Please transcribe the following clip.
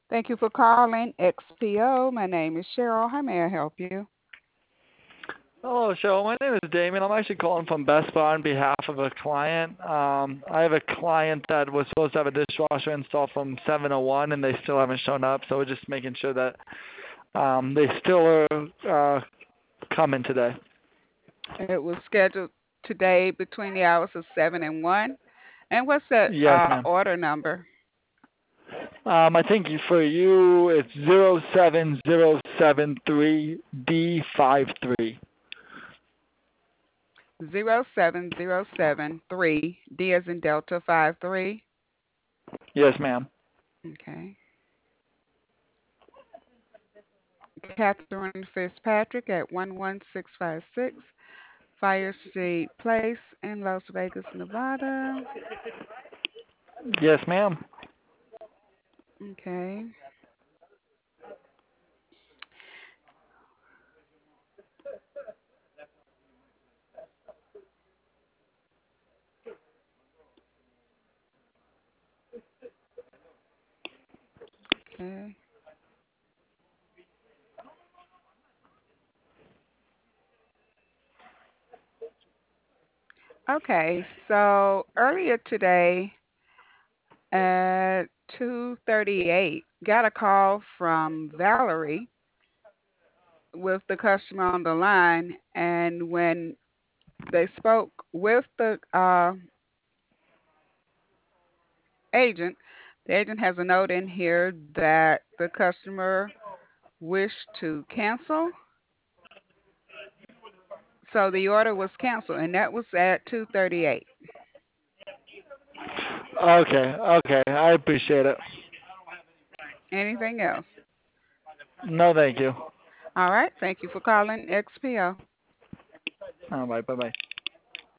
Thank you for calling XPO. My name is Cheryl. How may I help you? Hello, Cheryl. My name is Damien. I'm actually calling from Best Buy on behalf of a client. I have a client that was supposed to have a dishwasher installed from 7:01, and they still haven't shown up. So we're just making sure that they still are coming today. It was scheduled today between the hours of 7 and 1. And what's that Yes, ma'am. order number? I think for you it's 07073D53. 07073, D as in Delta 53. Yes, ma'am. Okay. Catherine Fitzpatrick at 11656 Fire Street Place in Las Vegas, Nevada. Yes, ma'am. Okay. Okay. Okay. So earlier today at 2:38, got a call from Valerie with the customer on the line, and when they spoke with the agent, the agent has a note in here that the customer wished to cancel. So the order was canceled, and that was at 2:38. Okay, okay. I appreciate it. Anything else? No, thank you. All right. Thank you for calling XPO. All right, bye bye.